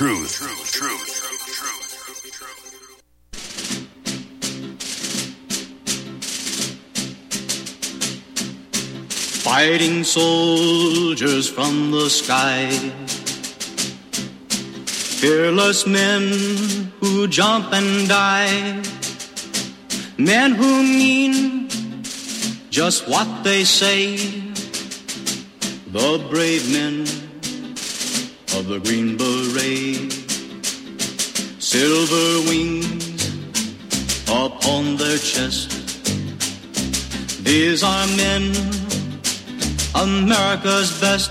Fighting soldiers from the sky, fearless men who jump and die, men who mean just what they say, the brave men of the Green Beret, silver wings upon their chest. These are men, America's best.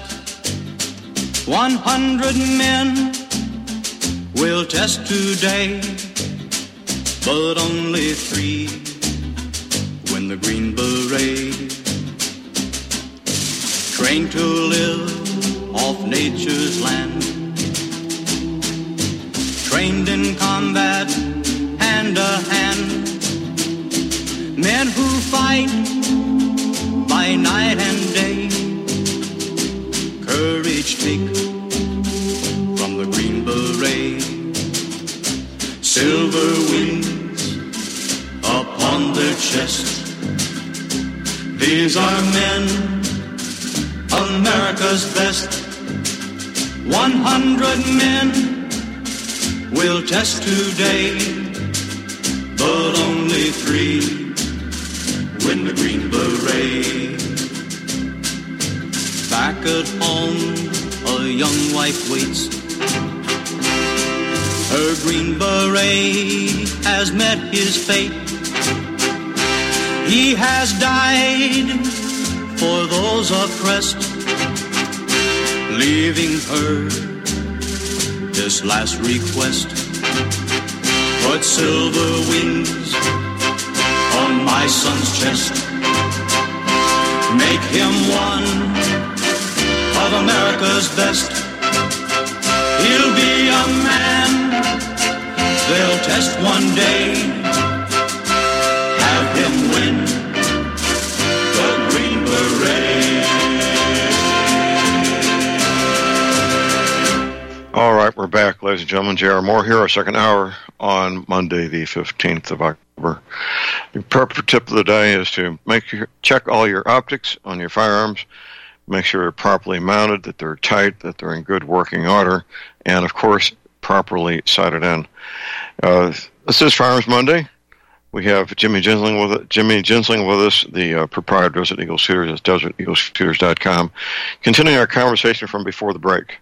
100 men will test today, but only 3 win the Green Beret. Trained to live off nature's land, trained in combat hand to hand, men who fight by night and day, courage take from the Green Beret, silver wings upon their chest. These are men, America's best. 100 men will test today, but only 3 win the Green Beret. Back at home, a young wife waits. Her Green Beret has met his fate. He has died for those oppressed, leaving her this last request. Put silver wings on my son's chest. Make him one of America's best. He'll be a man they'll test one day. Have him win the Green Beret. All right, we're back, ladies and gentlemen. J.R. Moore here, our second hour on Monday, the 15th of October. The proper tip of the day is to check all your optics on your firearms, make sure they're properly mounted, that they're tight, that they're in good working order, and, of course, properly sighted in. This is Firearms Monday. We have Jimmy Gensling with us, the proprietor of Desert Eagle Shooters at DesertEagleShooters.com. Continuing our conversation from before the break.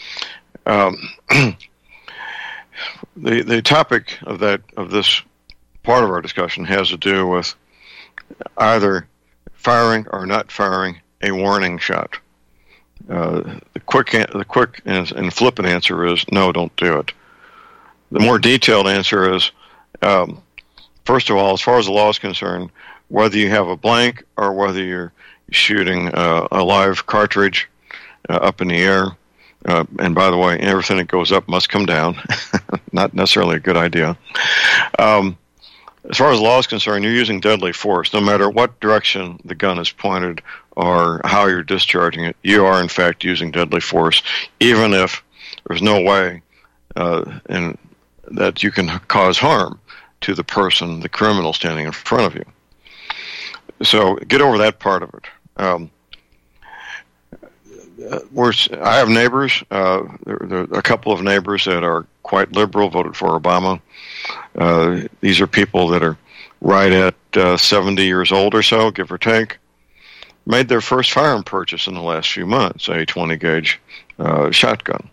The topic of this part of our discussion has to do with either firing or not firing a warning shot. The quick and flippant answer is no, don't do it. The more detailed answer is, first of all, as far as the law is concerned, whether you have a blank or whether you're shooting a live cartridge up in the air, and by the way, everything that goes up must come down. Not necessarily a good idea. As far as the law is concerned, you're using deadly force. No matter what direction the gun is pointed or how you're discharging it, you are, in fact, using deadly force, even if there's no way that you can cause harm to the person, the criminal standing in front of you. So get over that part of it. I have neighbors. There are a couple of neighbors that are quite liberal, voted for Obama. These are people that are right at 70 years old or so, give or take. Made their first firearm purchase in the last few months, a 20-gauge shotgun.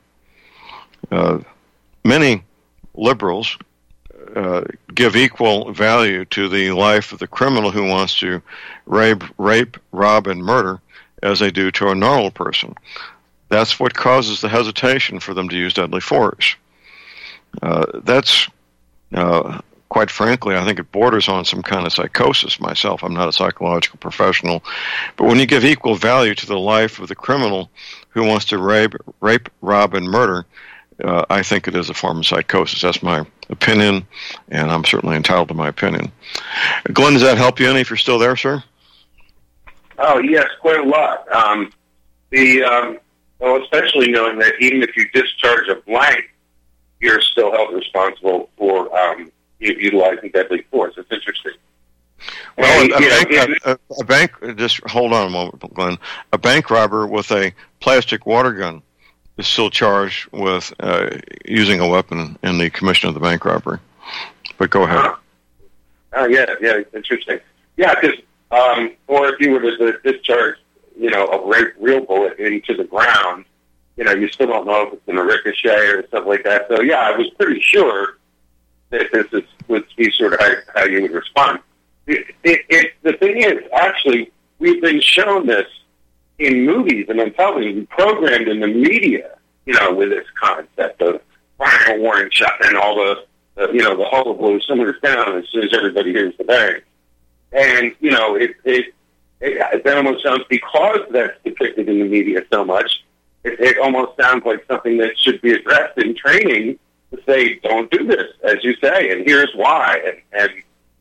Many liberals give equal value to the life of the criminal who wants to rape, rob, and murder as they do to a normal person. That's what causes the hesitation for them to use deadly force. That's, quite frankly, I think it borders on some kind of psychosis myself. I'm not a psychological professional. But when you give equal value to the life of the criminal who wants to rape, rob, and murder, I think it is a form of psychosis. That's my opinion, and I'm certainly entitled to my opinion. Glenn, does that help you any if you're still there, sir? Oh, yes, quite a lot. Especially knowing that even if you discharge a blank, you're still held responsible for utilizing deadly force. It's interesting. Well, a bank, just hold on a moment, Glenn. A bank robber with a plastic water gun is still charged with using a weapon in the commission of the bank robbery. But go ahead. Yeah, interesting. Yeah, because, or if you were to discharge, a real bullet into the ground, you still don't know if it's going to ricochet or stuff like that. So, yeah, I was pretty sure that this would be sort of how you would respond. The thing is, actually, we've been shown this in movies and on television, programmed in the media, with this concept of firing a warning shot and all the hullabaloo simmers down as soon as everybody hears the bang. And, it almost sounds, because that's depicted in the media so much, it almost sounds like something that should be addressed in training to say, don't do this, as you say, and here's why. And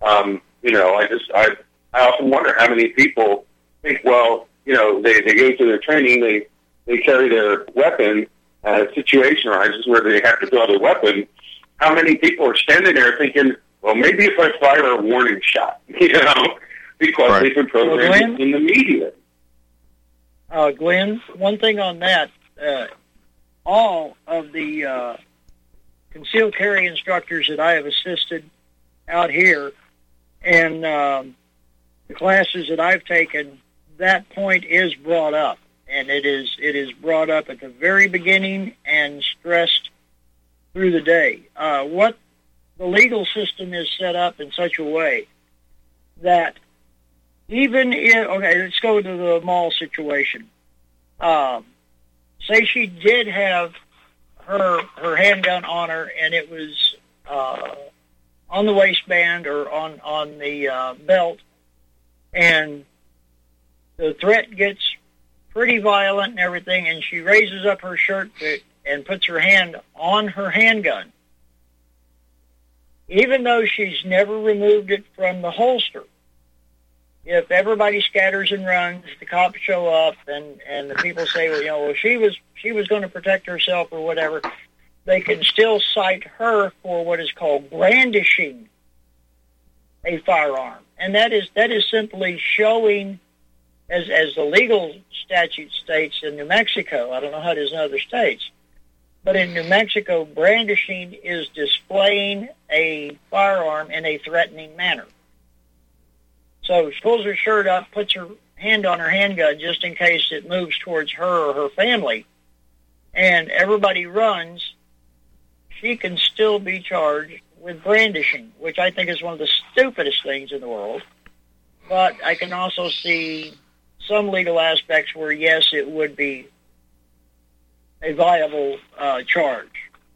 I often wonder how many people think, well, they go through their training, they carry their weapon, situation arises where they have to draw their weapon. How many people are standing there thinking, well, maybe if I fire a warning shot, because right. They've been programmed in the media. Glenn, one thing on that, all of the concealed carry instructors that I have assisted out here and the classes that I've taken, that point is brought up, and it is brought up at the very beginning and stressed through the day. What the legal system is set up in such a way that even if, okay, let's go to the mall situation. Say she did have her handgun on her, and it was on the waistband or on the belt, and the threat gets pretty violent and everything, and she raises up her shirt and puts her hand on her handgun, even though she's never removed it from the holster. If everybody scatters and runs, the cops show up, and the people say, well, she was going to protect herself or whatever, they can still cite her for what is called brandishing a firearm. And that is simply showing, as the legal statute states in New Mexico, I don't know how it is in other states, but in New Mexico, brandishing is displaying a firearm in a threatening manner. So she pulls her shirt up, puts her hand on her handgun just in case it moves towards her or her family, and everybody runs, she can still be charged with brandishing, which I think is one of the stupidest things in the world. But I can also see some legal aspects where, yes, it would be a viable charge,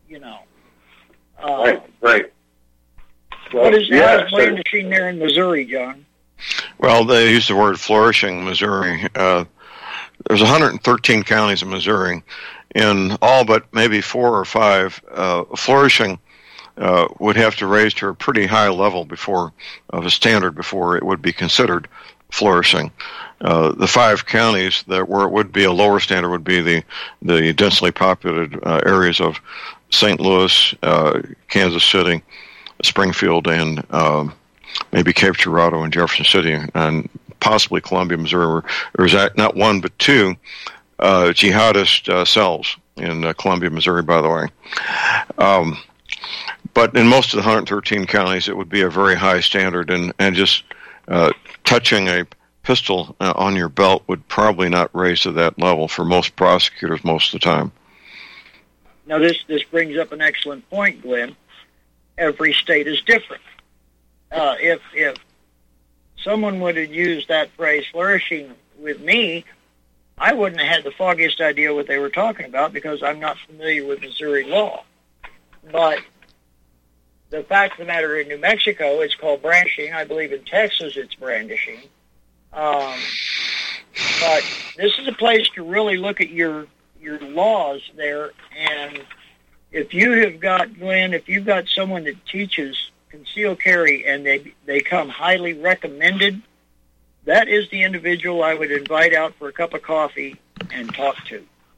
Right. Well, how is brandishing there in Missouri, John? Well, they use the word flourishing in Missouri. There's 113 counties in Missouri. In all but maybe 4 or 5, flourishing would have to raise to a pretty high level of a standard before it would be considered flourishing. The 5 counties where it would be a lower standard would be the densely populated areas of St. Louis, Kansas City, Springfield, and maybe Cape Girardeau and Jefferson City, and possibly Columbia, Missouri, where there's not 1 but 2 jihadist cells in Columbia, Missouri, by the way. But in most of the 113 counties, it would be a very high standard, and just touching a pistol on your belt would probably not raise to that level for most prosecutors most of the time. Now, this brings up an excellent point, Glenn. Every state is different. If someone would have used that phrase flourishing with me, I wouldn't have had the foggiest idea what they were talking about because I'm not familiar with Missouri law. But the fact of the matter, in New Mexico, it's called brandishing. I believe in Texas it's brandishing. But this is a place to really look at your laws there. And if you have got, Glenn, if you've got someone that teaches concealed carry and they come highly recommended, that is the individual I would invite out for a cup of coffee and talk to.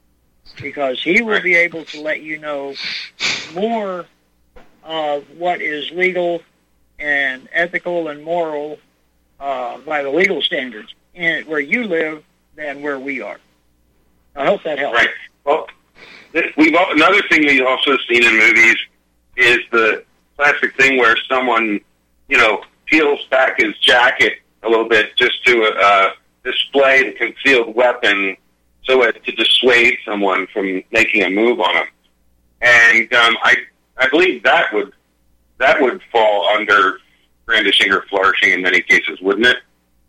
because he will be able to let you know more of what is legal and ethical and moral by the legal standards where you live than where we are. I hope that helps. Right. Well, another thing we've also seen in movies is the classic thing where someone, peels back his jacket a little bit just to display the concealed weapon so as to dissuade someone from making a move on him. And I believe that would fall under brandishing or flourishing in many cases, wouldn't it?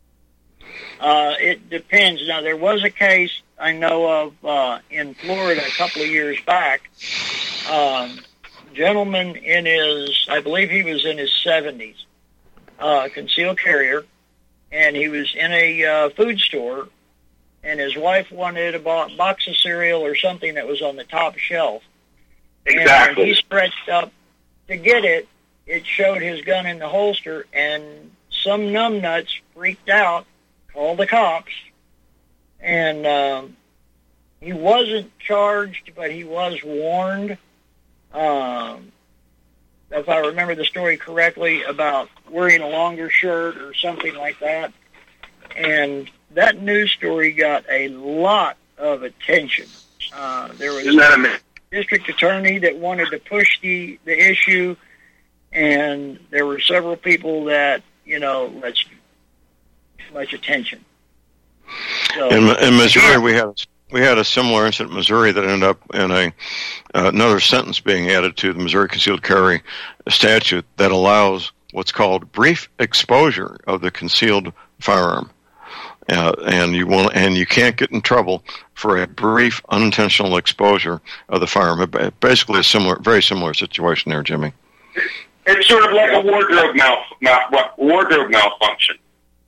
It depends. Now, there was a case I know of in Florida a couple of years back. Gentleman I believe he was in his 70s, concealed carrier, and he was in a food store, and his wife wanted a box of cereal or something that was on the top shelf. Exactly. And when he stretched up to get it, it showed his gun in the holster, and some numbnuts freaked out, called the cops, and he wasn't charged, but he was warned, if I remember the story correctly, about wearing a longer shirt or something like that. And that news story got a lot of attention. There was a district attorney that wanted to push the issue, and there were several people that, let's too much attention. So, in Missouri, we had a similar incident in Missouri that ended up in another sentence being added to the Missouri concealed carry statute that allows what's called brief exposure of the concealed firearm, and you can't get in trouble for a brief unintentional exposure of the firearm. Basically, very similar situation there, Jimmy. It's sort of like a wardrobe malfunction.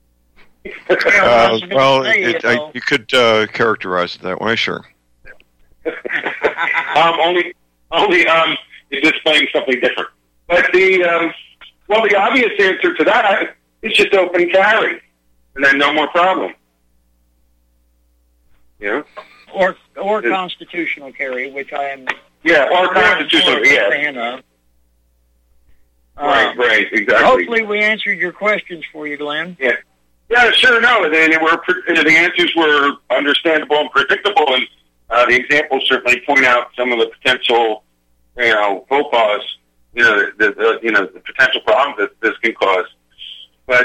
You could characterize it that way, sure. Only you're displaying something different. But the obvious answer to that is just open carry, and then no more problem. Or constitutional carry, which I am. Or constitutional, fan of. Right, exactly. Hopefully, we answered your questions for you, Glenn. Yeah, sure. No, the answers were understandable and predictable, and the examples certainly point out some of the potential, faux pas, the potential problems that this can cause. But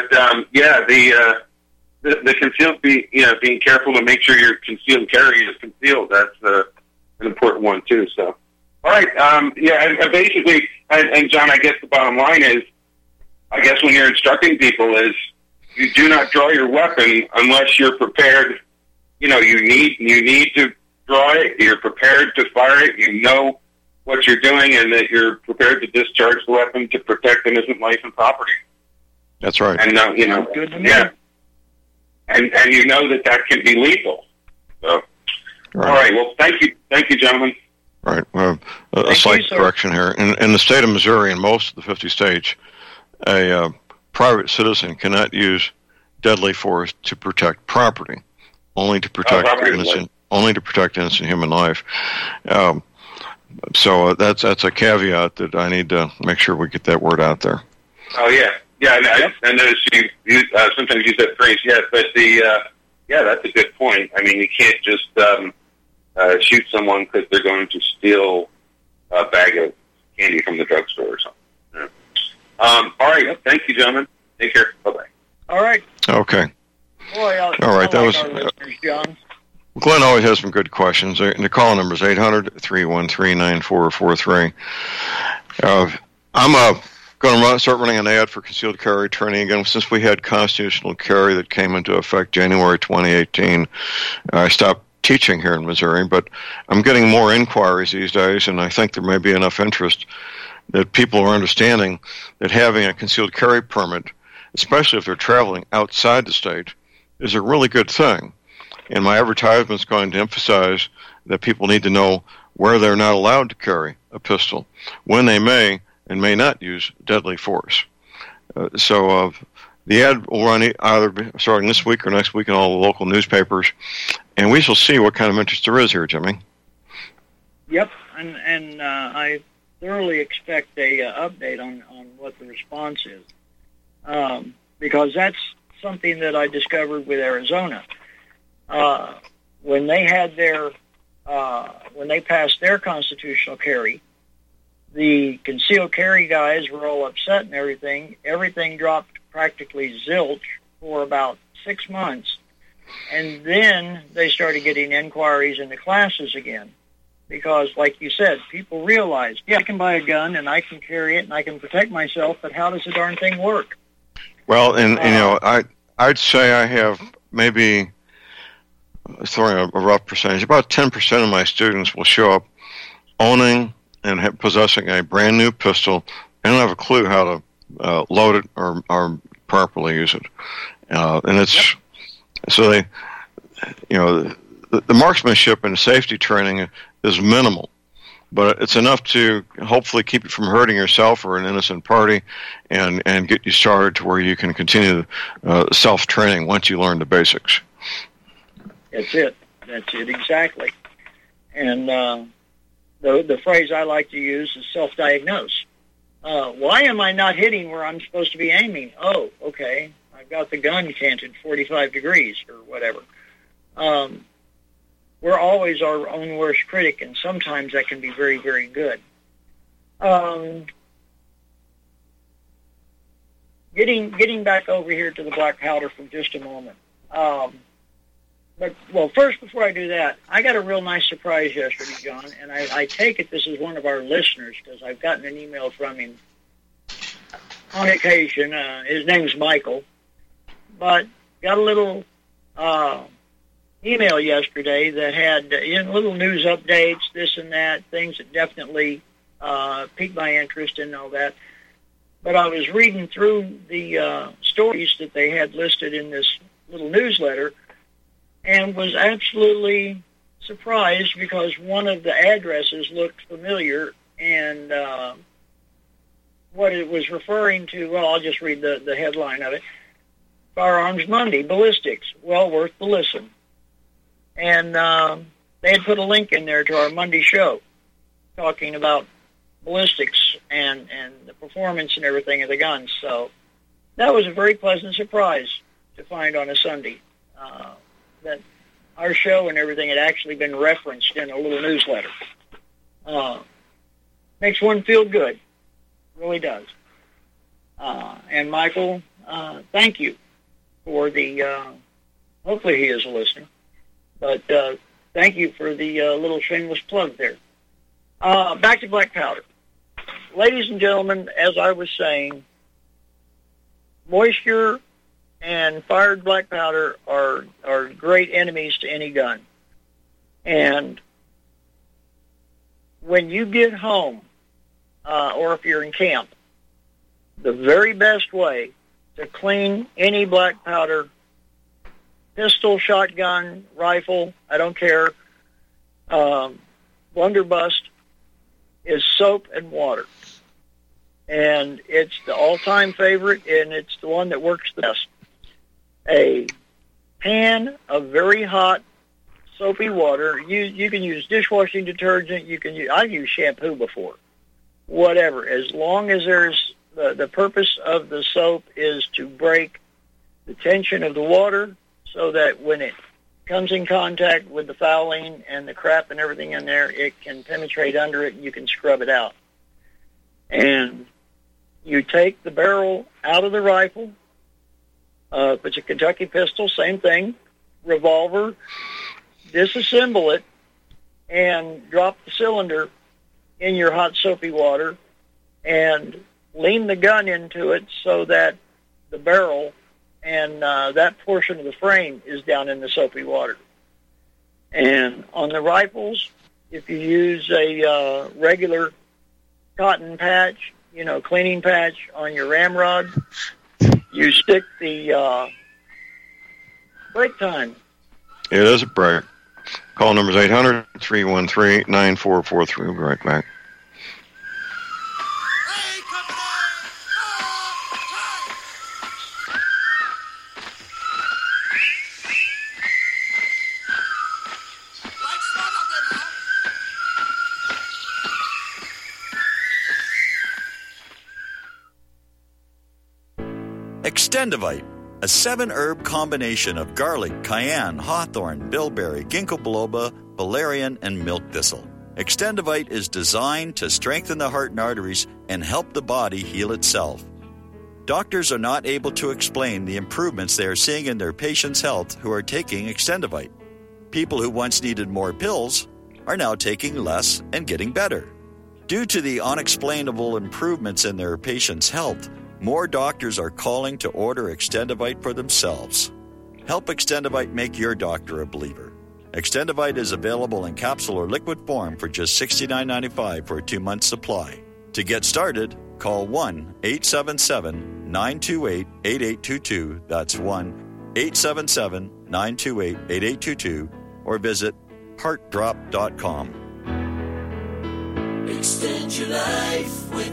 the concealed, being careful to make sure your concealed carry is concealed. That's an important one too. So, all right, and basically, and John, I guess the bottom line is, when you're instructing people is, you do not draw your weapon unless you're prepared. You need to draw it. You're prepared to fire it. You know what you're doing, and that you're prepared to discharge the weapon to protect innocent life and property. That's right. And good to me. And you know that can be lethal. So, right. All right. Well, thank you, gentlemen. Right. Well, a slight correction here. In the state of Missouri, in most of the 50 states, a private citizen cannot use deadly force to protect property, only to protect innocent human life. So that's a caveat that I need to make sure we get that word out there. Oh yeah. I noticed you sometimes use that phrase. Yes, but that's a good point. I mean, you can't just shoot someone because they're going to steal a bag of candy from the drugstore or something. Yeah. All right. Thank you, gentlemen. Take care. Bye-bye. All right. Okay. Boy, all right. That was John. Glenn always has some good questions. The call number is 800-313-9443. I'm going to start running an ad for concealed carry training again. Since we had constitutional carry that came into effect January 2018, I stopped teaching here in Missouri, but I'm getting more inquiries these days, and I think there may be enough interest that people are understanding that having a concealed carry permit, especially if they're traveling outside the state, is a really good thing. And my advertisement is going to emphasize that people need to know where they're not allowed to carry a pistol, when they may and may not use deadly force. So the ad will run either starting this week or next week in all the local newspapers, and we shall see what kind of interest there is here, Jimmy. Yep, and I thoroughly expect a update on what the response is, because that's something that I discovered with Arizona. When they had when they passed their constitutional carry, the concealed carry guys were all upset and everything. Everything dropped practically zilch for about 6 months, and then they started getting inquiries into classes again. Because, like you said, people realized, yeah, I can buy a gun and I can carry it and I can protect myself, but how does the darn thing work? Well, and I'd say I have maybe, throwing a rough percentage, about 10% of my students will show up owning and possessing a brand new pistol and don't have a clue how to load it or properly use it. And it's so they, the marksmanship and safety training is minimal, but it's enough to hopefully keep you from hurting yourself or an innocent party, and get you started to where you can continue self-training once you learn the basics. That's it exactly. And the phrase I like to use is self-diagnose. Why am I not hitting where I'm supposed to be aiming? Oh, okay, I've got the gun canted 45 degrees or whatever. We're always our own worst critic, and sometimes that can be very, very good. Getting back over here to the black powder for just a moment. But first, before I do that, I got a real nice surprise yesterday, John, and I take it this is one of our listeners because I've gotten an email from him on occasion. His name's Michael, but got a little email yesterday that had little news updates, this and that, things that definitely piqued my interest and all that. But I was reading through the stories that they had listed in this little newsletter and was absolutely surprised because one of the addresses looked familiar, and what it was referring to, well, I'll just read the headline of it. Firearms Monday, ballistics, well worth the listen. And they had put a link in there to our Monday show talking about ballistics and the performance and everything of the guns. So that was a very pleasant surprise to find on a Sunday that our show and everything had actually been referenced in a little newsletter. Makes one feel good. Really does. And Michael, thank you for the, hopefully he is a listener. But thank you for the little shameless plug there. Back to black powder. Ladies and gentlemen, as I was saying, moisture and fired black powder are great enemies to any gun. And when you get home, or if you're in camp, the very best way to clean any black powder, pistol, shotgun, rifle, I don't care, blunderbuss, is soap and water. And it's the all-time favorite, and it's the one that works the best. A pan of very hot, soapy water. You can use dishwashing detergent. I've used shampoo before. Whatever. As long as there's the purpose of the soap is to break the tension of the water, so that when it comes in contact with the fouling and the crap and everything in there, it can penetrate under it and you can scrub it out. And you take the barrel out of the rifle. If it's a Kentucky pistol, same thing. Revolver, disassemble it and drop the cylinder in your hot soapy water and lean the gun into it so that the barrel and that portion of the frame is down in the soapy water. And on the rifles, if you use a regular cotton patch, cleaning patch on your ramrod, you stick the break time. It is a break. Call number is 800-313-9443. We'll be right back. Extendivite, a 7-herb combination of garlic, cayenne, hawthorn, bilberry, ginkgo biloba, valerian, and milk thistle. Extendivite is designed to strengthen the heart and arteries and help the body heal itself. Doctors are not able to explain the improvements they are seeing in their patients' health who are taking Extendivite. People who once needed more pills are now taking less and getting better. Due to the unexplainable improvements in their patients' health, more doctors are calling to order Extendivite for themselves. Help Extendivite make your doctor a believer. Extendivite is available in capsule or liquid form for just $69.95 for a 2-month supply. To get started, call 1-877-928-8822. That's 1-877-928-8822. Or visit heartdrop.com. Extend your life with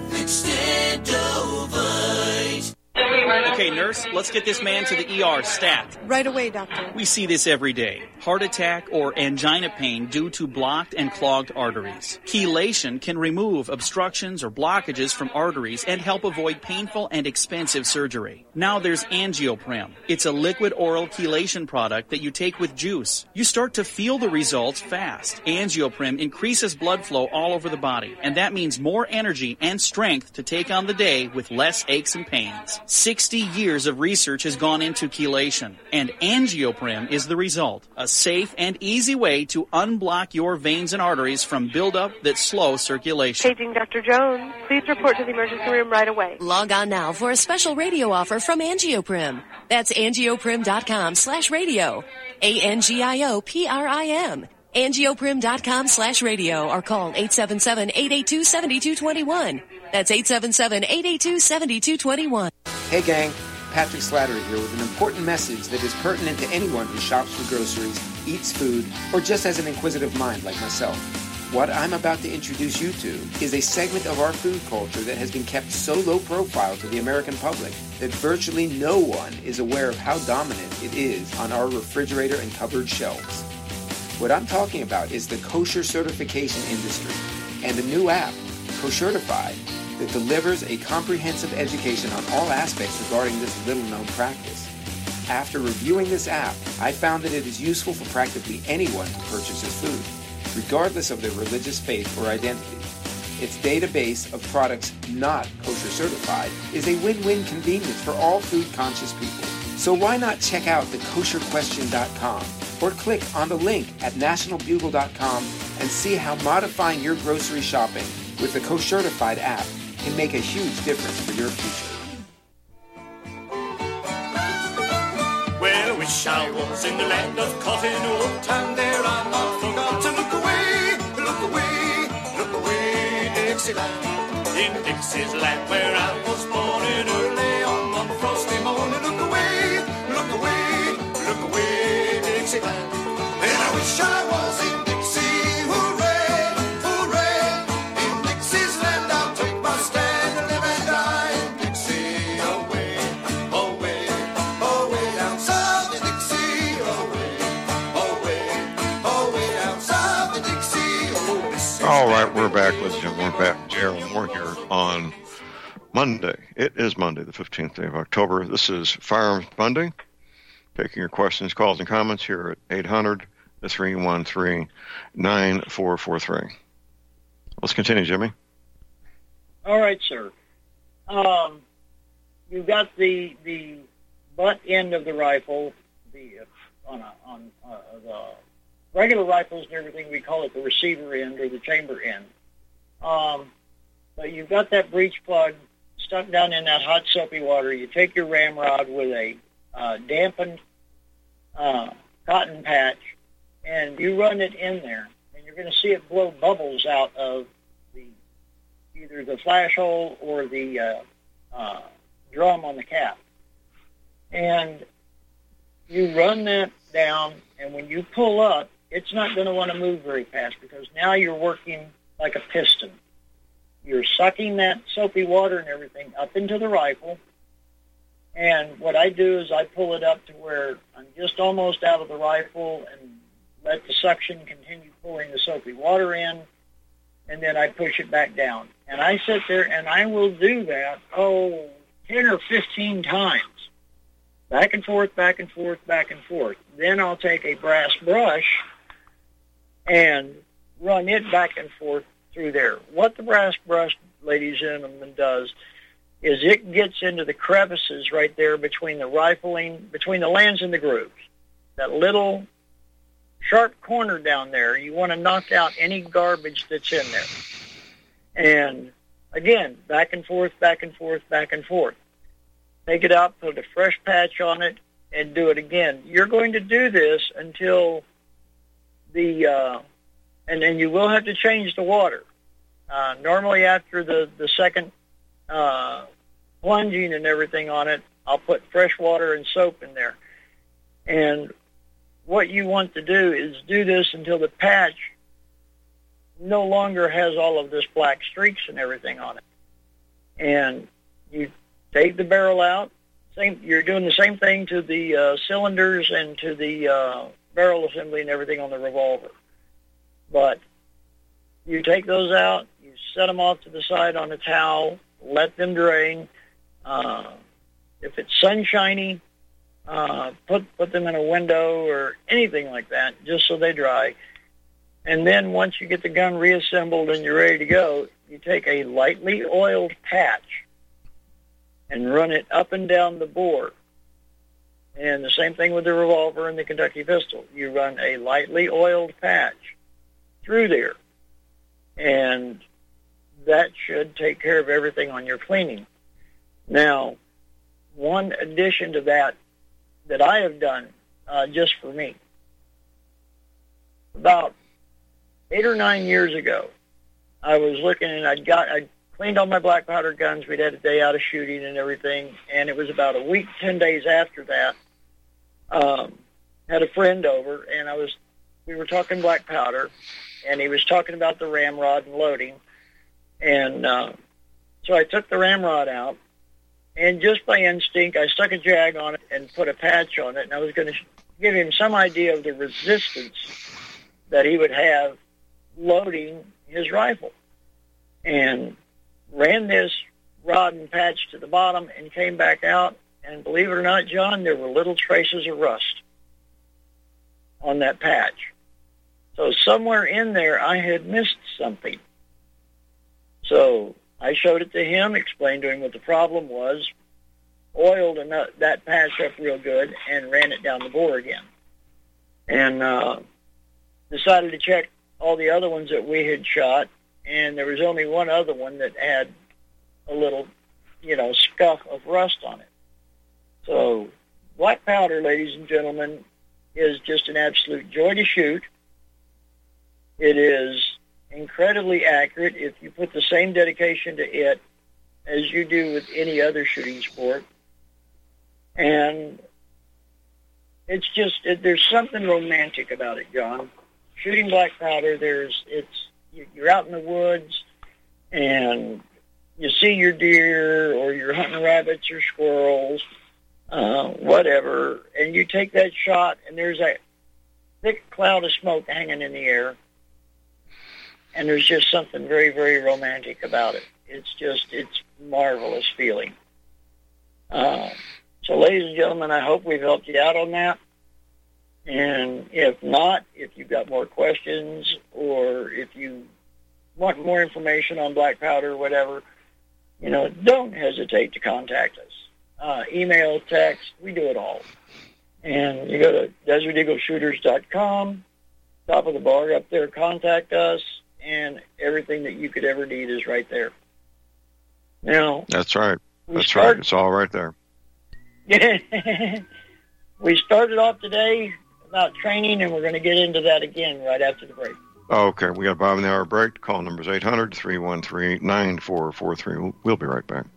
Extendovite. Okay, nurse, let's get this man to the ER stat. Right away, doctor. We see this every day. Heart attack or angina pain due to blocked and clogged arteries. Chelation can remove obstructions or blockages from arteries and help avoid painful and expensive surgery. Now there's Angioprim. It's a liquid oral chelation product that you take with juice. You start to feel the results fast. Angioprim increases blood flow all over the body, and that means more energy and strength to take on the day with less aches and pains. 60 years of research has gone into chelation, and Angioprim is the result. A safe and easy way to unblock your veins and arteries from buildup that slow circulation. Paging Dr. Jones. Please report to the emergency room right away. Log on now for a special radio offer from Angioprim. That's angioprim.com/radio. ANGIOPRIM. Angioprim.com/radio or call 877-882-7221. That's 877-882-7221. Hey gang, Patrick Slattery here with an important message that is pertinent to anyone who shops for groceries, eats food, or just has an inquisitive mind like myself. What I'm about to introduce you to is a segment of our food culture that has been kept so low profile to the American public that virtually no one is aware of how dominant it is on our refrigerator and cupboard shelves. What I'm talking about is the kosher certification industry and a new app, Koshertified, that delivers a comprehensive education on all aspects regarding this little-known practice. After reviewing this app, I found that it is useful for practically anyone who purchases food, regardless of their religious faith or identity. Its database of products not kosher certified is a win-win convenience for all food-conscious people. So why not check out thekosherquestion.com or click on the link at nationalbugle.com and see how modifying your grocery shopping with the Koshertified app can make a huge difference for your future. Well, I wish I was in the land of cotton wool, and there I forgot to look away, Dixieland. In Dixie's land where I was born in early on one frosty morning. Look away, Dixieland. And I wish I was in Dixie, hooray, hooray. In Dixie's land I'll take my stand and live and die in Dixie. Away, away, away down south in Dixie. Away, away, away down south in Dixie. Oh, All right, we're back, ladies and gentlemen. We're back. Gerald Moore here on Monday. It is Monday, the 15th day of October. This is Firearms Monday. Taking your questions, calls, and comments here at 800-313-9443. Let's continue, Jimmy. All right, sir. You've got the butt end of the rifle, on the regular rifles and everything. We call it the receiver end or the chamber end. But you've got that breech plug stuck down in that hot soapy water. You take your ramrod with a dampened cotton patch, and you run it in there, and you're going to see it blow bubbles out of either the flash hole or the drum on the cap. And you run that down, and when you pull up, it's not going to want to move very fast because now you're working like a piston. You're sucking that soapy water and everything up into the rifle. And what I do is I pull it up to where I'm just almost out of the rifle and let the suction continue pulling the soapy water in, and then I push it back down. And I sit there and I will do that, 10 or 15 times. Back and forth, back and forth, back and forth. Then I'll take a brass brush and run it back and forth through there. What the brass brush, ladies and gentlemen, does is it gets into the crevices right there between the rifling, between the lands and the grooves. That little sharp corner down there, you want to knock out any garbage that's in there. And again, back and forth, back and forth, back and forth. Take it out, put a fresh patch on it, and do it again. You're going to do this until and then you will have to change the water. Normally after the second plunging and everything on it, I'll put fresh water and soap in there. And what you want to do is do this until the patch no longer has all of this black streaks and everything on it. And you take the barrel out. You're doing the same thing to the cylinders and to the barrel assembly and everything on the revolver. But you take those out, you set them off to the side on a towel, let them drain. If it's sunshiny, put them in a window or anything like that, just so they dry. And then once you get the gun reassembled and you're ready to go, you take a lightly oiled patch and run it up and down the bore. And the same thing with the revolver and the Kentucky pistol. You run a lightly oiled patch through there, and that should take care of everything on your cleaning. Now, one addition to that I have done just for me. About 8 or 9 years ago, I was looking and I'd cleaned all my black powder guns. We'd had a day out of shooting and everything, and it was about a week, 10 days after that. Had a friend over, and we were talking black powder, and he was talking about the ramrod and loading. And so I took the ramrod out, and just by instinct, I stuck a jag on it and put a patch on it, and I was going to give him some idea of the resistance that he would have loading his rifle. And ran this rod and patch to the bottom and came back out, and believe it or not, John, there were little traces of rust on that patch. So somewhere in there, I had missed something. So I showed it to him, explained to him what the problem was, oiled that patch up real good, and ran it down the bore again. And decided to check all the other ones that we had shot, and there was only one other one that had a little, scuff of rust on it. So black powder, ladies and gentlemen, is just an absolute joy to shoot. It is incredibly accurate if you put the same dedication to it as you do with any other shooting sport. And it's just, there's something romantic about it, John. Shooting black powder, you're out in the woods and you see your deer or you're hunting rabbits or squirrels, whatever, and you take that shot and there's a thick cloud of smoke hanging in the air, and there's just something very, very romantic about it. It's marvelous feeling. So ladies and gentlemen, I hope we've helped you out on that. And if not, if you've got more questions or if you want more information on black powder or whatever, don't hesitate to contact us. Email, text, we do it all. And you go to DesertEagleShooters.com, top of the bar up there, contact us, and everything that you could ever need is right there. Now, that's right. That's right. It's all right there. We started off today about training, and we're going to get into that again right after the break. Okay, we got a bottom of the hour break. Call numbers 800-313-9443. We'll be right back.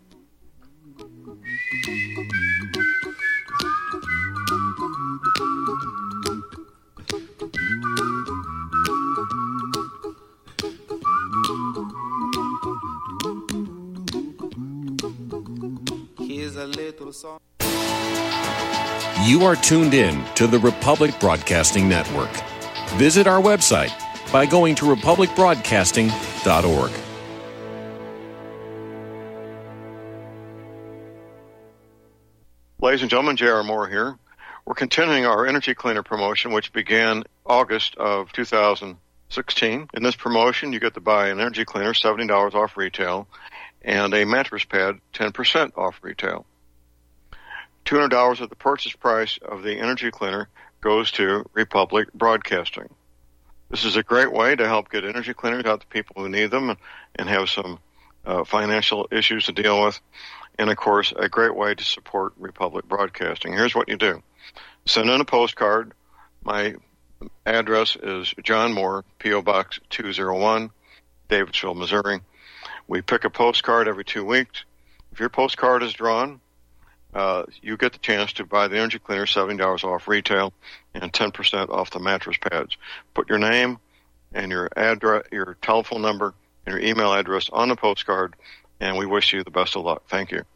Here's a little song. You are tuned in to the Republic Broadcasting Network. Visit our website by going to republicbroadcasting.org. Ladies and gentlemen, J.R. Moore here. We're continuing our Energy Cleaner promotion, which began August of 2016. In this promotion, you get to buy an Energy Cleaner, $70 off retail, and a mattress pad, 10% off retail. $200 of the purchase price of the Energy Cleaner goes to Republic Broadcasting. This is a great way to help get energy cleaners out to people who need them and have some financial issues to deal with. And, of course, a great way to support Republic Broadcasting. Here's what you do. Send in a postcard. My address is John Moore, P.O. Box 201, Davidsville, Missouri. We pick a postcard every 2 weeks. If your postcard is drawn, you get the chance to buy the Energy Cleaner, $70 off retail, and 10% off the mattress pads. Put your name and your address, your telephone number, and your email address on the postcard, and we wish you the best of luck. Thank you.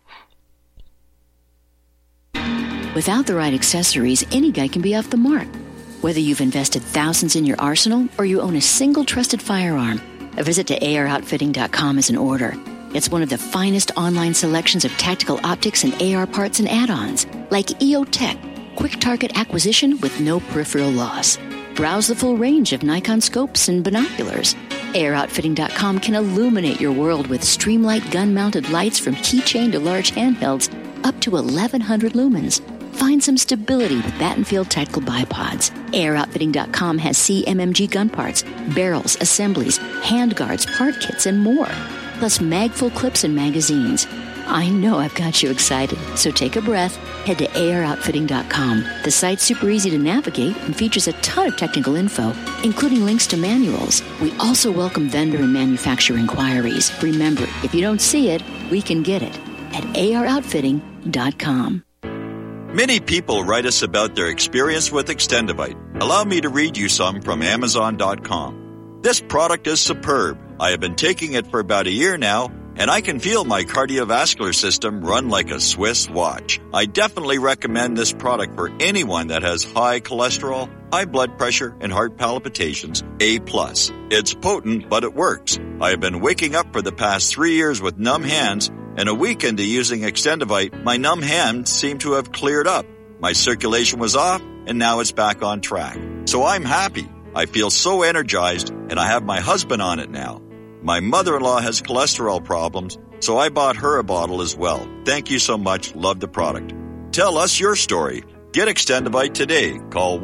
Without the right accessories, any guy can be off the mark. Whether you've invested thousands in your arsenal or you own a single trusted firearm, a visit to AROutfitting.com is in order. It's one of the finest online selections of tactical optics and AR parts and add-ons, like EOTech, quick target acquisition with no peripheral loss. Browse the full range of Nikon scopes and binoculars. AROutfitting.com can illuminate your world with Streamlight gun-mounted lights from keychain to large handhelds up to 1,100 lumens. Find some stability with Battenfield Tactical Bipods. AirOutfitting.com has CMMG gun parts, barrels, assemblies, handguards, part kits, and more. Plus mag-full clips and magazines. I know I've got you excited, so take a breath. Head to AirOutfitting.com. The site's super easy to navigate and features a ton of technical info, including links to manuals. We also welcome vendor and manufacturer inquiries. Remember, if you don't see it, we can get it at AirOutfitting.com. Many people write us about their experience with Extendivite. Allow me to read you some from Amazon.com. This product is superb. I have been taking it for about a year now, and I can feel my cardiovascular system run like a Swiss watch. I definitely recommend this product for anyone that has high cholesterol, high blood pressure, and heart palpitations, A+. It's potent, but it works. I have been waking up for the past 3 years with numb hands, and a week into using Extendivite, my numb hands seem to have cleared up. My circulation was off, and now it's back on track. So I'm happy. I feel so energized, and I have my husband on it now. My mother-in-law has cholesterol problems, so I bought her a bottle as well. Thank you so much. Love the product. Tell us your story. Get Extendivite today. Call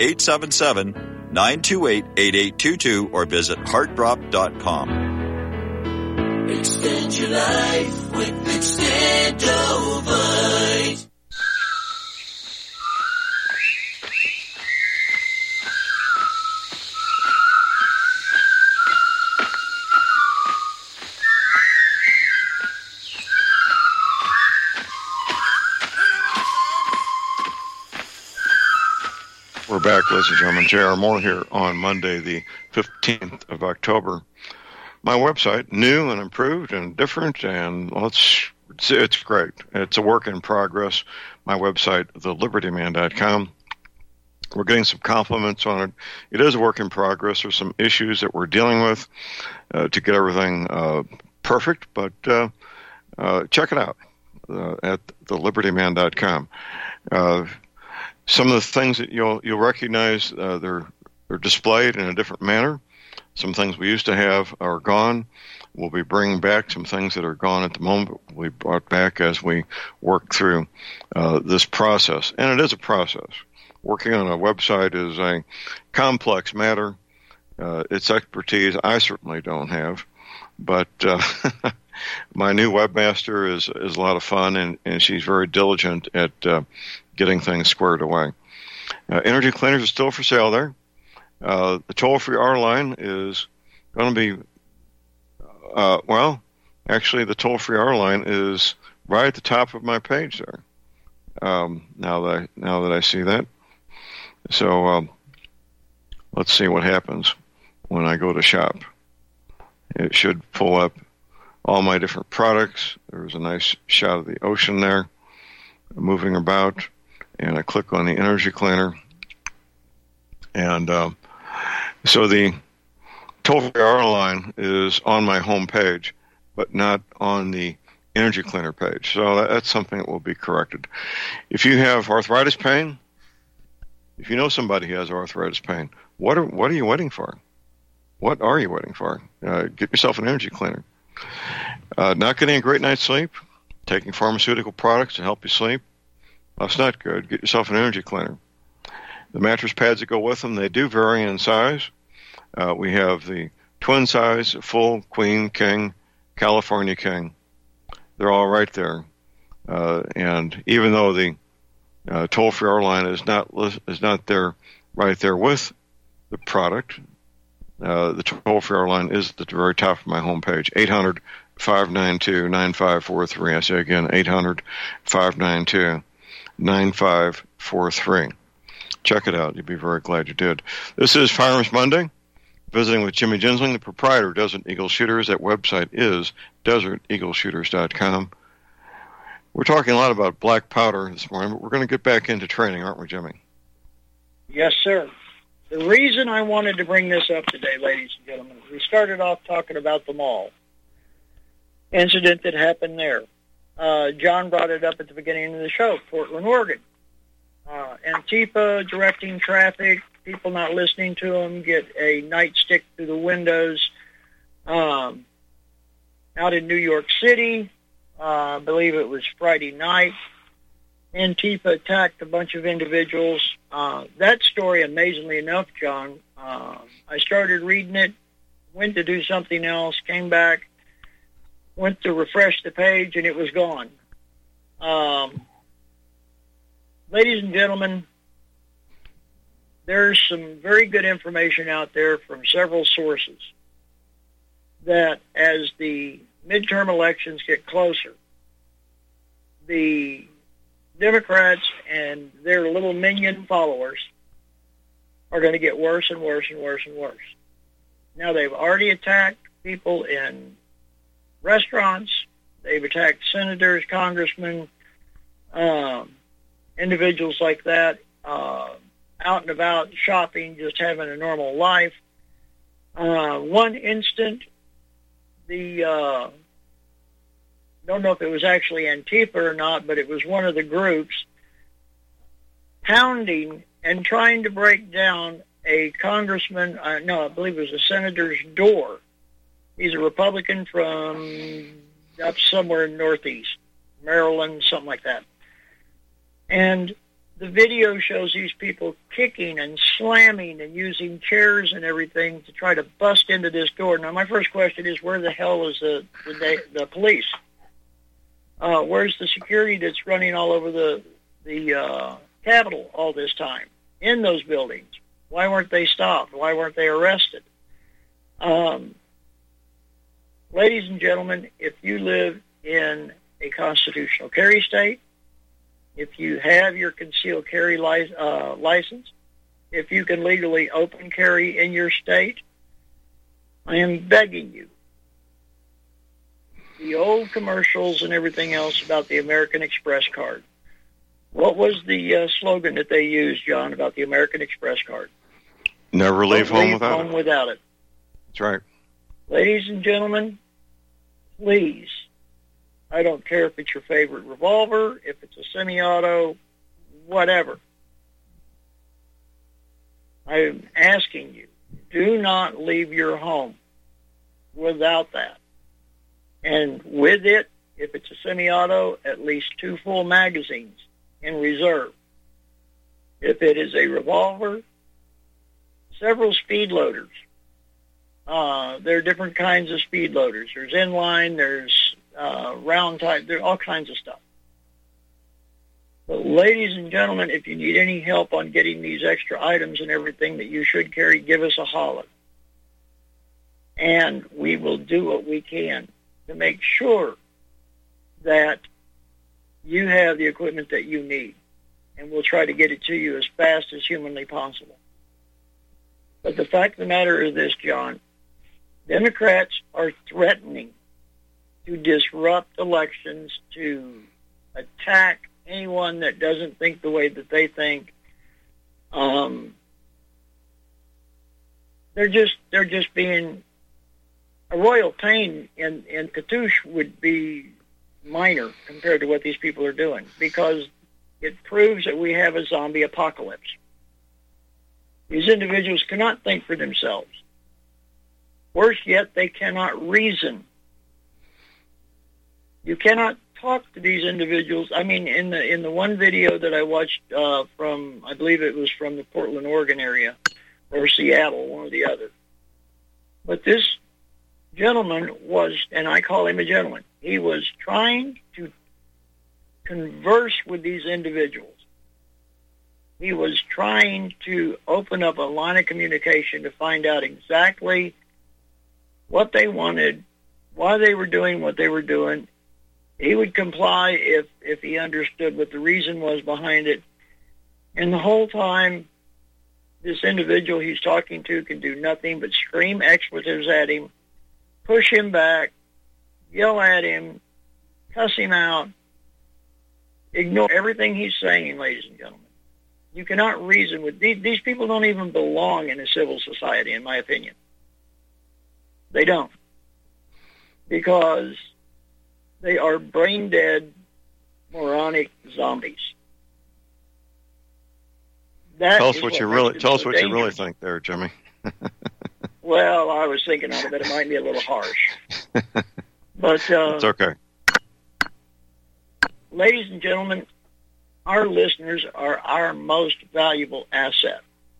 1-877-928-8822 or visit heartdrop.com. Extend your life with Extendovite. We're back, ladies and gentlemen. J.R. Moore here on Monday, the 15th of October. My website, new and improved and different, and it's great. It's a work in progress. My website, thelibertyman.com. We're getting some compliments on it. It is a work in progress. There's some issues that we're dealing with to get everything perfect, but check it out at thelibertyman.com. Some of the things that you'll recognize, they're displayed in a different manner. Some things we used to have are gone. We'll be bringing back some things that are gone at the moment. We brought back as we work through this process. And it is a process. Working on a website is a complex matter. It's expertise I certainly don't have. But my new webmaster is a lot of fun, and she's very diligent at getting things squared away. Energy cleaners are still for sale there. The toll-free R line is going to be, actually the toll-free R line is right at the top of my page there. Now that I see that. So let's see what happens when I go to shop. It should pull up all my different products. There's a nice shot of the ocean there moving about, and I click on the energy cleaner. And so the toll-free R line is on my home page, but not on the Energy Cleaner page. So that's something that will be corrected. If you have arthritis pain, if you know somebody who has arthritis pain, what are you waiting for? What are you waiting for? Get yourself an Energy Cleaner. Not getting a great night's sleep, taking pharmaceutical products to help you sleep, that's not good. Get yourself an Energy Cleaner. The mattress pads that go with them, they do vary in size. We have the twin size, full, queen, king, California king. They're all right there. And even though the toll-free hour line is not there right there with the product, the toll-free hour line is at the very top of my homepage, 800-592-9543. I say again, 800-592-9543. Check it out. You'll be very glad you did. This is Firearms Monday. Visiting with Jimmy Ginsling, the proprietor of Desert Eagle Shooters. That website is deserteagleshooters.com. We're talking a lot about black powder this morning, but we're going to get back into training, aren't we, Jimmy? Yes, sir. The reason I wanted to bring this up today, ladies and gentlemen, we started off talking about the mall incident that happened there. John brought it up at the beginning of the show, Portland, Oregon. Antifa directing traffic, people not listening to them, get a nightstick through the windows. Out in New York City, I believe it was Friday night, Antifa attacked a bunch of individuals. That story, amazingly enough, John, I started reading it, went to do something else, came back, went to refresh the page, and it was gone. Ladies and gentlemen, there's some very good information out there from several sources that as the midterm elections get closer, the Democrats and their little minion followers are going to get worse and worse and worse and worse. Now, they've already attacked people in restaurants. They've attacked senators, congressmen, individuals like that, out and about shopping, just having a normal life. One instant, don't know if it was actually Antifa or not, but it was one of the groups pounding and trying to break down a congressman, I believe it was a senator's door. He's a Republican from up somewhere in Northeast, Maryland, something like that. And the video shows these people kicking and slamming and using chairs and everything to try to bust into this door. Now, my first question is, where the hell is the police? Where's the security that's running all over the Capitol all this time in those buildings? Why weren't they stopped? Why weren't they arrested? Ladies and gentlemen, if you live in a constitutional carry state, if you have your concealed carry license, if you can legally open carry in your state, I am begging you. The old commercials and everything else about the American Express card. What was the slogan that they used, John, about the American Express card? Never leave home without it. That's right. Ladies and gentlemen, please, I don't care if it's your favorite revolver, if it's a semi-auto, whatever. I'm asking you, do not leave your home without that. And with it, if it's a semi-auto, at least 2 full magazines in reserve. If it is a revolver, several speed loaders. There are different kinds of speed loaders. There's inline, there's round type, there's all kinds of stuff. But ladies and gentlemen, if you need any help on getting these extra items and everything that you should carry, give us a holler. And we will do what we can to make sure that you have the equipment that you need. And we'll try to get it to you as fast as humanly possible. But the fact of the matter is this, John. Democrats are threatening to disrupt elections, to attack anyone that doesn't think the way that they think. They're just being a royal pain in Katysh would be minor compared to what these people are doing, because it proves that we have a zombie apocalypse. These individuals cannot think for themselves. Worse yet, they cannot reason. You cannot talk to these individuals. I mean, in the one video that I watched from, I believe it was from the Portland, Oregon area, or Seattle, one or the other. But this gentleman was, and I call him a gentleman, he was trying to converse with these individuals. He was trying to open up a line of communication to find out exactly what they wanted, why they were doing what they were doing. He would comply if he understood what the reason was behind it. And the whole time, this individual he's talking to can do nothing but scream expletives at him, push him back, yell at him, cuss him out, ignore everything he's saying, ladies and gentlemen. You cannot reason with these people. Don't even belong in a civil society, in my opinion. They don't, because they are brain dead, moronic zombies. Tell us what you really think there, Jimmy. Well, I was thinking of it, but it might be a little harsh. But it's okay. Ladies and gentlemen, our listeners are our most valuable asset.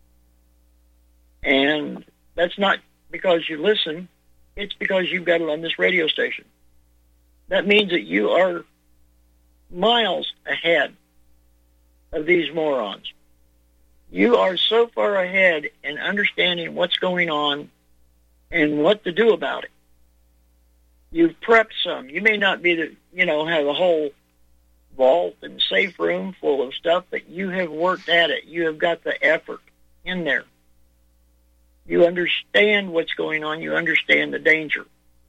And that's not because you listen, it's because you've got it on this radio station. That means that you are miles ahead of these morons. You are so far ahead in understanding what's going on and what to do about it. You've prepped some. You may not be have a whole vault and safe room full of stuff, but you have worked at it. You have got the effort in there. You understand what's going on. You understand the danger.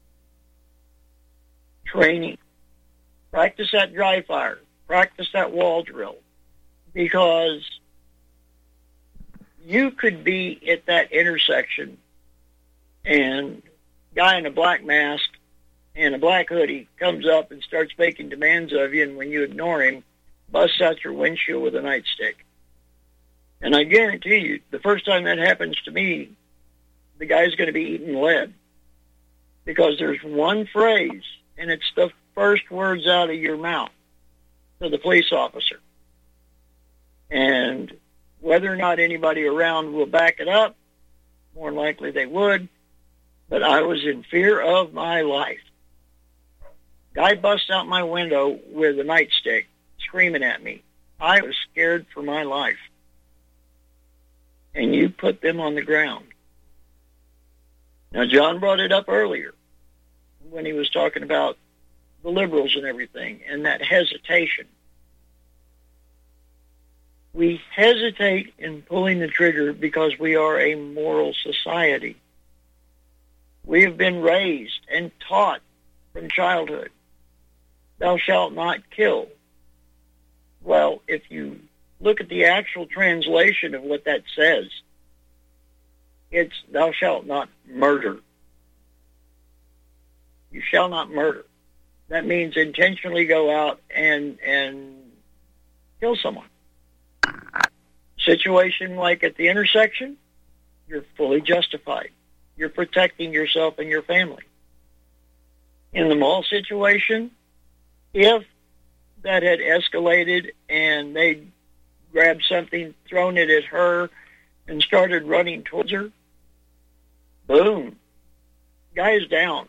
Training. Practice that dry fire. Practice that wall drill. Because you could be at that intersection and a guy in a black mask and a black hoodie comes up and starts making demands of you, and when you ignore him, busts out your windshield with a nightstick. And I guarantee you, the first time that happens to me, the guy's going to be eating lead. Because there's one phrase, and it's the first words out of your mouth to the police officer. And whether or not anybody around will back it up, more than likely they would, but I was in fear of my life. Guy busts out my window with a nightstick, screaming at me. I was scared for my life. And you put them on the ground. Now, John brought it up earlier when he was talking about the liberals and everything, and that hesitation. We hesitate in pulling the trigger because we are a moral society. We have been raised and taught from childhood, thou shalt not kill. Well, if you look at the actual translation of what that says, it's thou shalt not murder. You shall not murder. That means intentionally go out and kill someone. Situation like at the intersection, you're fully justified. You're protecting yourself and your family. In the mall situation, if that had escalated and they grabbed something, thrown it at her, and started running towards her, boom, guy's down.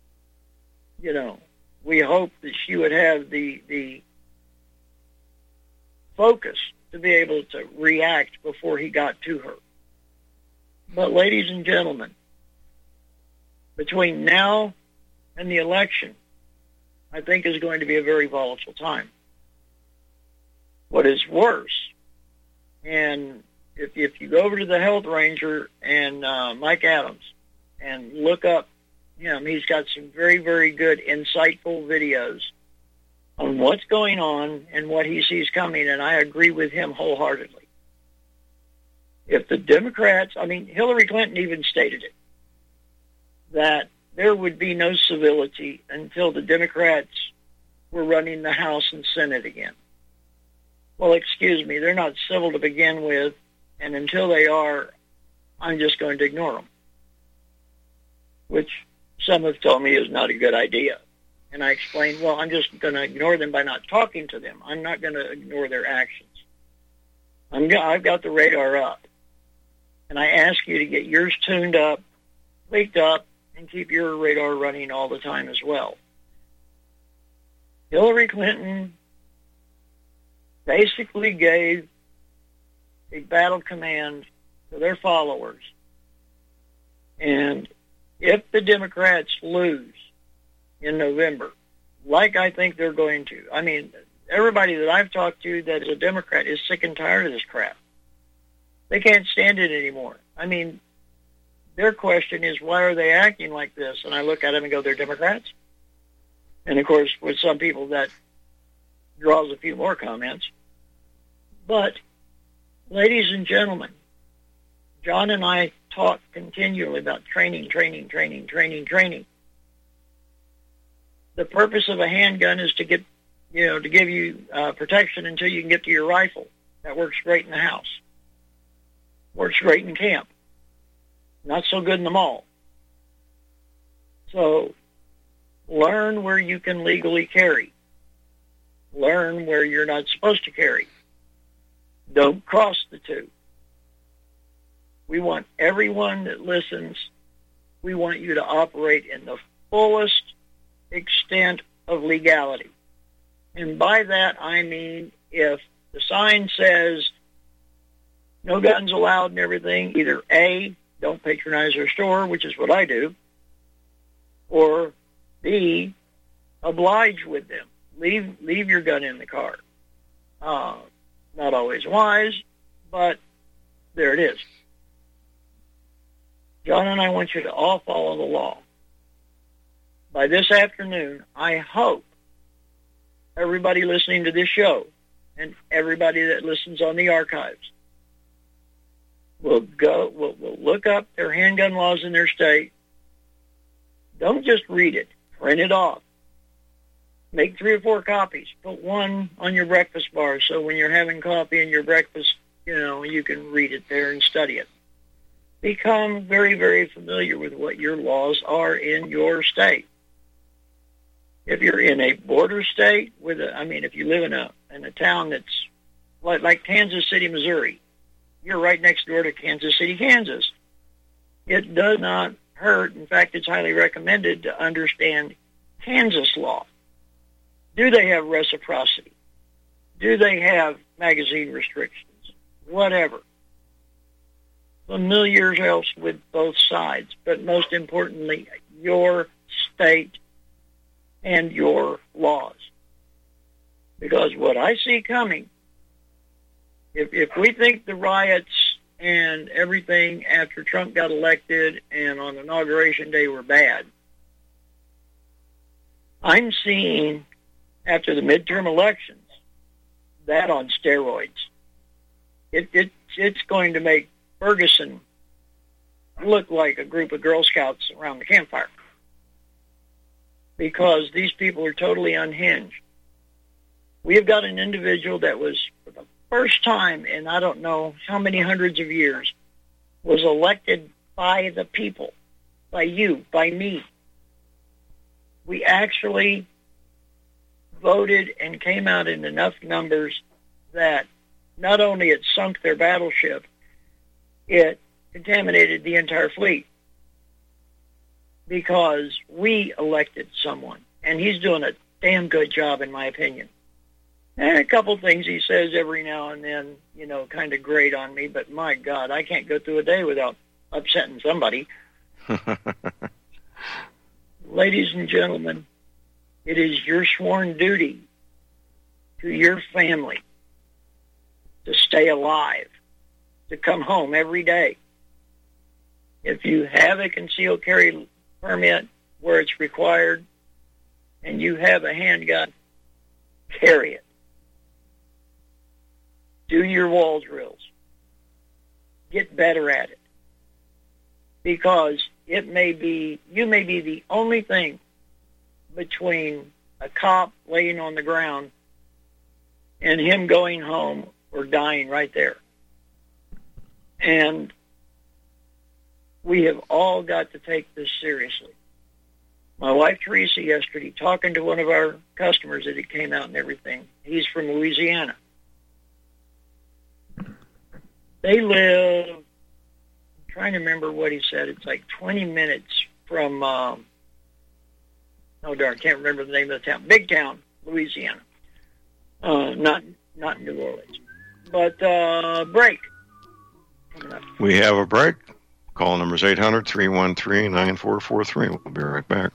We hope that she would have the focus to be able to react before he got to her. But ladies and gentlemen, between now and the election, I think is going to be a very volatile time. What is worse, and if you go over to the Health Ranger and Mike Adams and look up him, he's got some very, very good, insightful videos on what's going on and what he sees coming, and I agree with him wholeheartedly. If the Democrats, Hillary Clinton even stated it, that there would be no civility until the Democrats we're running the House and Senate again. Well, excuse me, they're not civil to begin with, and until they are, I'm just going to ignore them, which some have told me is not a good idea. And I explained, well, I'm just going to ignore them by not talking to them. I'm not going to ignore their actions. I've got the radar up. And I ask you to get yours tuned up, tweaked up, and keep your radar running all the time as well. Hillary Clinton basically gave a battle command to their followers. And if the Democrats lose in November, like I think they're going to, I mean, everybody that I've talked to that is a Democrat is sick and tired of this crap. They can't stand it anymore. I mean, their question is, why are they acting like this? And I look at them and go, they're Democrats. And, of course, with some people that draws a few more comments. But, ladies and gentlemen, John and I talk continually about training. The purpose of a handgun is to get, to give you protection until you can get to your rifle. That works great in the house. Works great in camp. Not so good in the mall. So, learn where you can legally carry. Learn where you're not supposed to carry. Don't cross the two. We want everyone that listens, we want you to operate in the fullest extent of legality. And by that I mean if the sign says no guns allowed and everything, either A, don't patronize their store, which is what I do, or B, oblige with them. Leave your gun in the car. Not always wise, but there it is. John and I want you to all follow the law. By this afternoon, I hope everybody listening to this show and everybody that listens on the archives will look up their handgun laws in their state. Don't just read it. Print it off. Make 3 or 4 copies. Put one on your breakfast bar so when you're having coffee and your breakfast, you can read it there and study it. Become very, very familiar with what your laws are in your state. If you're in a border state if you live in a town that's like Kansas City, Missouri, you're right next door to Kansas City, Kansas. It does not hurt. In fact, it's highly recommended to understand Kansas law. Do they have reciprocity? Do they have magazine restrictions? Whatever. Familiar helps with both sides, but most importantly, your state and your laws. Because what I see coming, if we think the riots and everything after Trump got elected and on Inauguration Day were bad, I'm seeing after the midterm elections that on steroids. It's going to make Ferguson look like a group of Girl Scouts around the campfire because these people are totally unhinged. We have got an individual that was, for the first time in I don't know how many hundreds of years, was elected by the people, by you, by me. We actually voted and came out in enough numbers that not only it sunk their battleship, it contaminated the entire fleet because we elected someone, and he's doing a damn good job in my opinion. And a couple things he says every now and then, kind of grate on me, but my God, I can't go through a day without upsetting somebody. Ladies and gentlemen, it is your sworn duty to your family to stay alive, to come home every day. If you have a concealed carry permit where it's required and you have a handgun, carry it. Do your wall drills. Get better at it. Because you may be the only thing between a cop laying on the ground and him going home or dying right there. And we have all got to take this seriously. My wife, Teresa, yesterday, talking to one of our customers that it came out and everything. He's from Louisiana. They live, I'm trying to remember what he said. It's like 20 minutes from, oh darn, can't remember the name of the town. Big Town, Louisiana. Not New Orleans. But break. Coming up. We have a break. Call number is 800-313-9443. We'll be right back.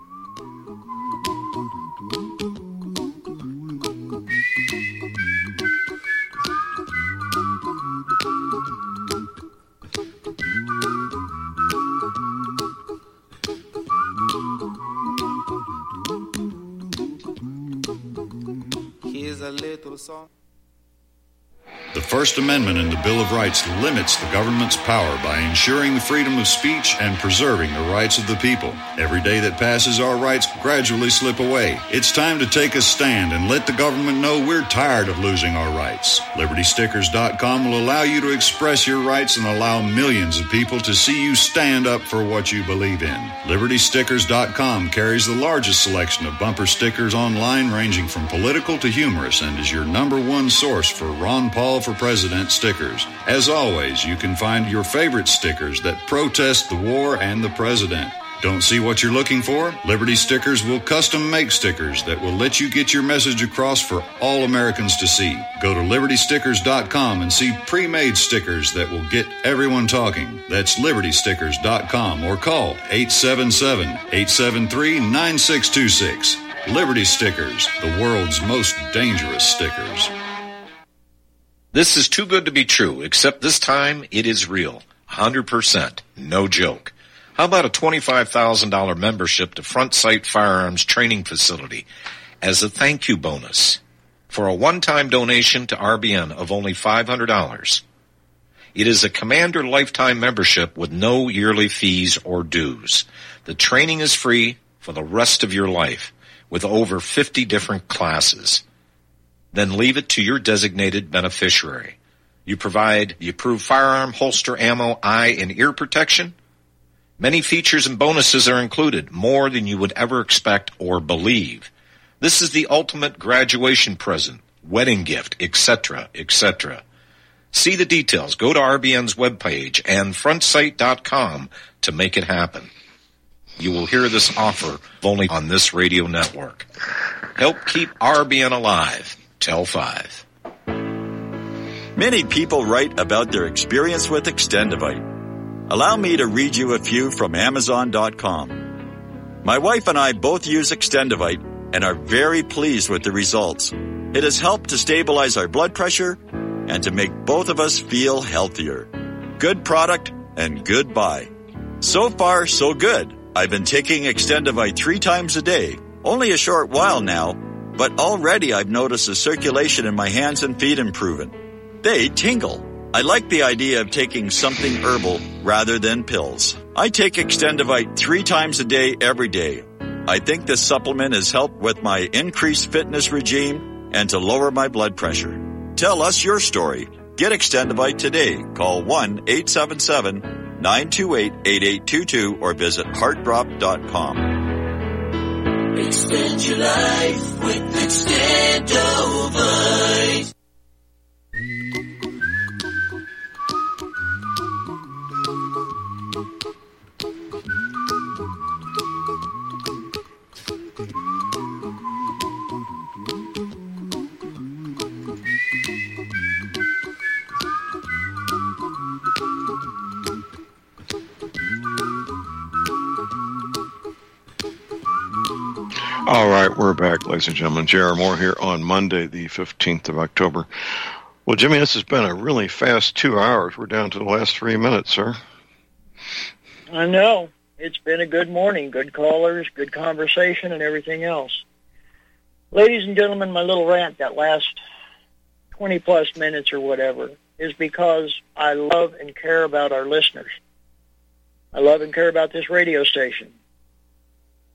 Here's a little song. The First Amendment in the Bill of Rights limits the government's power by ensuring the freedom of speech and preserving the rights of the people. Every day that passes, our rights gradually slip away. It's time to take a stand and let the government know we're tired of losing our rights. LibertyStickers.com will allow you to express your rights and allow millions of people to see you stand up for what you believe in. LibertyStickers.com carries the largest selection of bumper stickers online, ranging from political to humorous, and is your #1 source for Ron Paul for President stickers. As always, you can find your favorite stickers that protest the war and the president. Don't see what you're looking for? Liberty Stickers will custom make stickers that will let you get your message across for all Americans to see. Go to LibertyStickers.com and see pre-made stickers that will get everyone talking. That's LibertyStickers.com or call 877-873-9626. Liberty Stickers, the world's most dangerous stickers. This is too good to be true, except this time it is real. 100%. No joke. How about a $25,000 membership to Front Sight Firearms Training Facility as a thank you bonus for a one-time donation to RBN of only $500? It is a Commander lifetime membership with no yearly fees or dues. The training is free for the rest of your life with over 50 different classes. Then leave it to your designated beneficiary. You provide the approved firearm, holster, ammo, eye, and ear protection. Many features and bonuses are included, more than you would ever expect or believe. This is the ultimate graduation present, wedding gift, etc., etc. See the details. Go to RBN's webpage and frontsight.com to make it happen. You will hear this offer only on this radio network. Help keep RBN alive. Tell 5. Many people write about their experience with Extendivite. Allow me to read you a few from Amazon.com. My wife and I both use Extendivite and are very pleased with the results. It has helped to stabilize our blood pressure and to make both of us feel healthier. Good product and good buy. So far, so good. I've been taking Extendivite 3 times a day, only a short while now, but already I've noticed the circulation in my hands and feet improving. They tingle. I like the idea of taking something herbal rather than pills. I take Extendivite 3 times a day, every day. I think this supplement has helped with my increased fitness regime and to lower my blood pressure. Tell us your story. Get Extendivite today. Call 1-877-928-8822 or visit heartdrop.com. Extend your life with Extendivite. All right, we're back, ladies and gentlemen. J.R. Moore here on Monday, the 15th of October. Well, Jimmy, this has been a really fast 2 hours. We're down to the last 3 minutes, sir. I know. It's been a good morning, good callers, good conversation, and everything else. Ladies and gentlemen, my little rant that last 20-plus minutes or whatever is because I love and care about our listeners. I love and care about this radio station.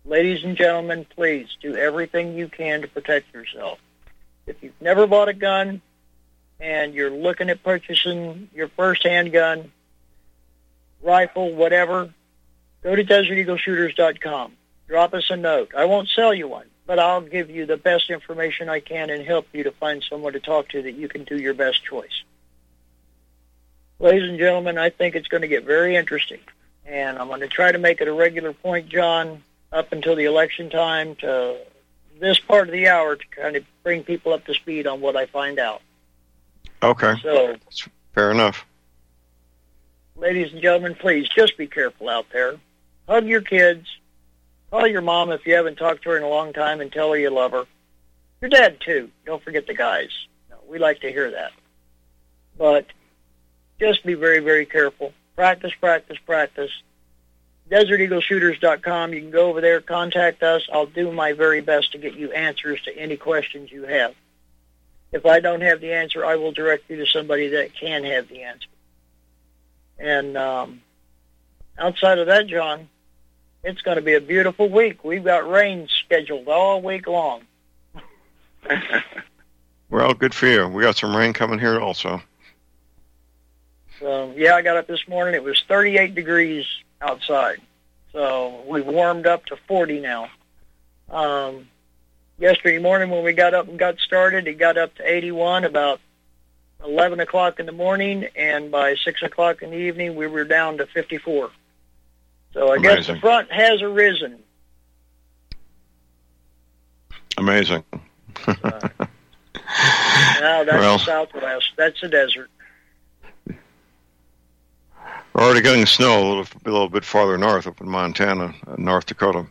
Ladies and gentlemen, please do everything you can to protect yourself. If you've never bought a gun and you're looking at purchasing your first handgun, rifle, whatever, go to DesertEagleShooters.com. Drop us a note. I won't sell you one, but I'll give you the best information I can and help you to find someone to talk to that you can do your best choice. Ladies and gentlemen, I think it's going to get very interesting, and I'm going to try to make it a regular point, John, up until the election time to this part of the hour to kind of bring people up to speed on what I find out. Okay. So, fair enough. Ladies and gentlemen, please just be careful out there. Hug your kids. Call your mom if you haven't talked to her in a long time and tell her you love her. Your dad, too. Don't forget the guys. No, we like to hear that. But just be very, very careful. Practice, practice, practice. DesertEagleShooters.com. You can go over there, contact us. I'll do my very best to get you answers to any questions you have. If I don't have the answer, I will direct you to somebody that can have the answer. And outside of that, John, it's going to be a beautiful week. We've got rain scheduled all week long. Well, good for you. We got some rain coming here also. So, yeah, I got up this morning. It was 38 degrees outside. So we've warmed up to 40 now. Yesterday morning when we got up and got started, it got up to 81 about 11 o'clock in the morning, and by 6 o'clock in the evening, we were down to 54. So I guess the front has arisen. Amazing. Now that's the Southwest. That's the desert. We're already getting snow a little bit farther north, up in Montana, North Dakota.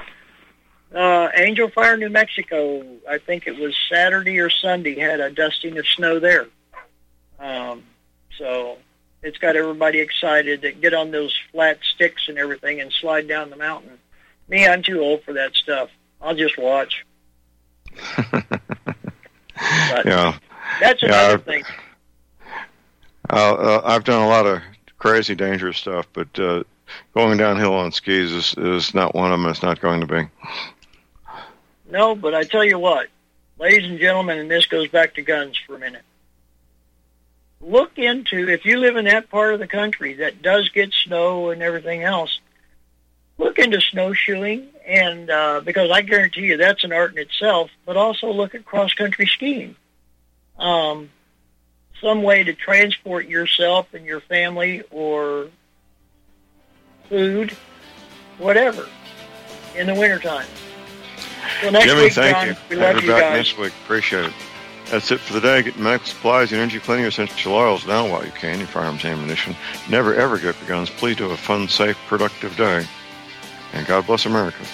Angel Fire, New Mexico, I think it was Saturday or Sunday, had a dusting of snow there. So it's got everybody excited to get on those flat sticks and everything and slide down the mountain. Me, I'm too old for that stuff. I'll just watch. Yeah. That's another thing. I've done a lot of crazy, dangerous stuff, but going downhill on skis is not one of them. It's not going to be. No, but I tell you what, ladies and gentlemen, and this goes back to guns for a minute. Look into, if you live in that part of the country that does get snow and everything else, look into snowshoeing, and because I guarantee you that's an art in itself, but also look at cross-country skiing. Some way to transport yourself and your family or food, whatever, in the wintertime. So next Jimmy, week, thank John, you. we love you back guys. next week. Appreciate it. That's it for the day. Get medical supplies and energy cleaning essential oils now while you can. Your firearms ammunition. Never, ever give up your guns. Please do have a fun, safe, productive day. And God bless America.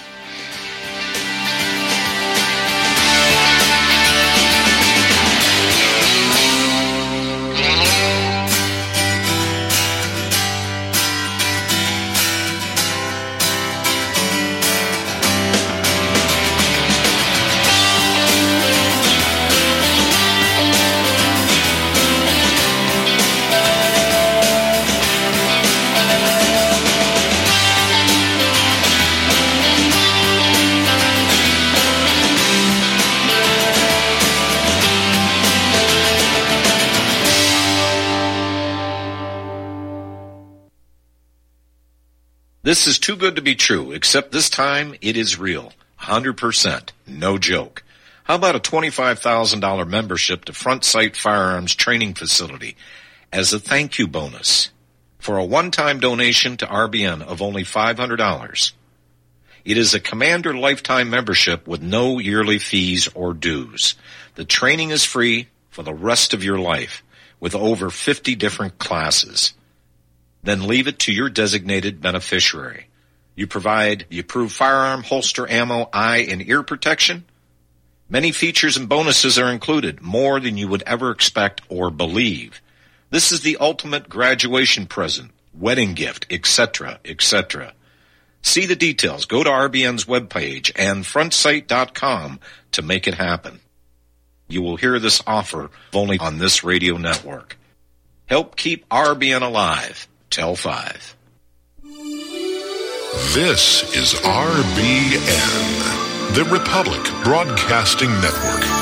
This is too good to be true, except this time it is real. 100%. No joke. How about a $25,000 membership to Front Sight Firearms Training Facility as a thank you bonus for a one-time donation to RBN of only $500? It is a Commander lifetime membership with no yearly fees or dues. The training is free for the rest of your life with over 50 different classes. Then leave it to your designated beneficiary. You provide the approved firearm, holster, ammo, eye, and ear protection. Many features and bonuses are included, more than you would ever expect or believe. This is the ultimate graduation present, wedding gift, etc., etc. See the details. Go to RBN's webpage and frontsight.com to make it happen. You will hear this offer only on this radio network. Help keep RBN alive. Tell 5. This is RBN, the Republic Broadcasting Network.